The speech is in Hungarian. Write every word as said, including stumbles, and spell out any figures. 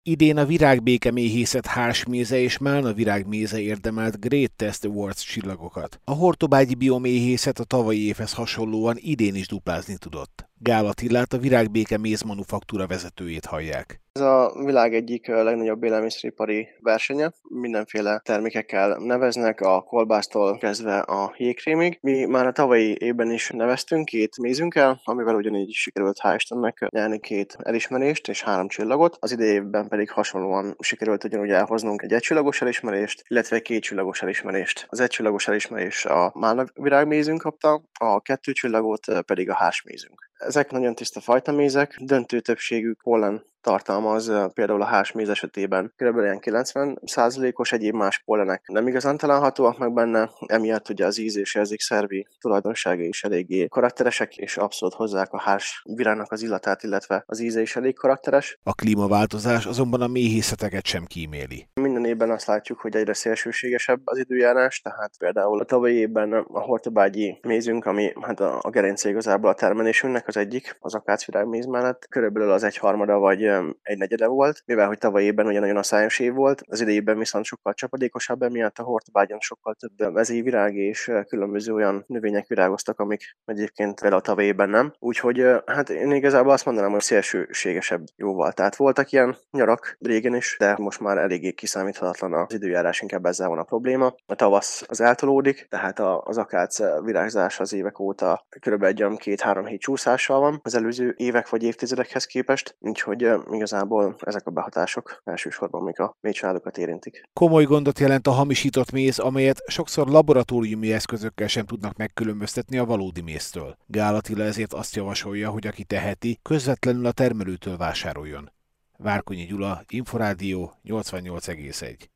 Idén a virágbékeméhészet hársméze és málna virágméze érdemelt Great Test Awards csillagokat. A hortobágyi bioméhészet a tavalyi évhez hasonlóan idén is duplázni tudott. Gál Attilát, a virágbéke méz manufaktúra vezetőjét hallják. Ez a világ egyik legnagyobb élelmiszeripari versenye. Mindenféle termékekkel neveznek, a kolbásztól kezdve a jégkrémig. Mi már a tavalyi évben is neveztünk két mézünkkel, amivel ugyanígy is sikerült, hál' Istennek, nyerni két elismerést és három csillagot. Az idei évben pedig hasonlóan sikerült ugyanúgy elhoznunk egy egycsillagos elismerést, illetve egy kétcsillagos elismerést. Az egycsillagos elismerés a málna virágmézünk kapta, a kettő csillagot pedig a hársmézünk. Ezek nagyon tiszta fajtamézek, döntő többségük pollen tartalmaz, például a hársméz esetében kb. Ilyen kilencven százalékos, egyéb más pollenek nem igazán találhatóak meg benne, emiatt ugye az íz- és érzékszervi tulajdonságai is eléggé karakteresek, és abszolút hozzák a hárs virágnak az illatát, illetve az íze is elég karakteres. A klímaváltozás azonban a méhészeteket sem kíméli. Minden évben azt látjuk, hogy egyre szélsőségesebb az időjárás, tehát például a tavalyi évben a hortobágyi mézünk, ami hát a gerince igazából a termelésünknek az egyik, az akácvirágméz mellett, körülbelül az egyharmada vagy egy negyede volt, mivel hogy tavalyi évben ugye nagyon aszályos év volt, az idejében viszont sokkal csapadékosabb, emiatt a hortobágyon sokkal több vezélyvirág és különböző olyan növények virágoztak, amik egyébként például a tavalyi évben nem. Úgyhogy hát én igazából azt mondanám, hogy szélsőségesebb jóval. Tehát voltak ilyen nyarak régen is, de most már eléggé kiszámíthatatlan az időjárás, inkább ezzel van a probléma. A tavasz az eltolódik, tehát az akác virágzás az évek óta kb. egy olyan két-három hét csúszással van az előző évek vagy évtizedekhez képest, úgyhogy igazából ezek a behatások elsősorban még a méhcsaládokat érintik. Komoly gondot jelent a hamisított méz, amelyet sokszor laboratóriumi eszközökkel sem tudnak megkülönböztetni a valódi méztől. Gál Attila ezért azt javasolja, hogy aki teheti, közvetlenül a termelőtől vásároljon. Várkonyi Gyula, Inforádió nyolcvannyolc egész egy.